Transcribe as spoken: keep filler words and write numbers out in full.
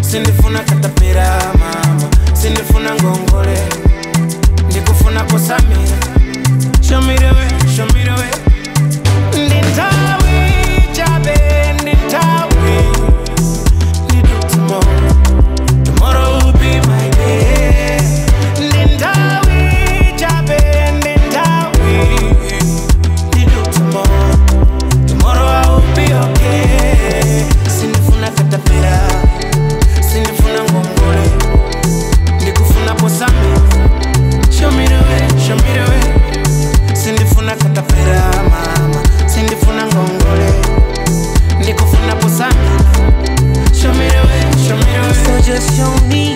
sindifuna katapira mama, sindifuna ngongole, ndikufuna kusamira. Show me the way, show me the way. Ndintawi chabe, ndintawi. Need you tomorrow, tomorrow will be my day. Ndintawi chabe, ndintawi. Need you tomorrow, tomorrow I will be okay. Sindifuna katapira, sindifuna ngongole, ndikufuna kusamira. Show me the way, show me the way. Sindifuna katapira mama, sindifuna ngongole, ndikufuna kusamira. Show me the way, show me the way. So just show me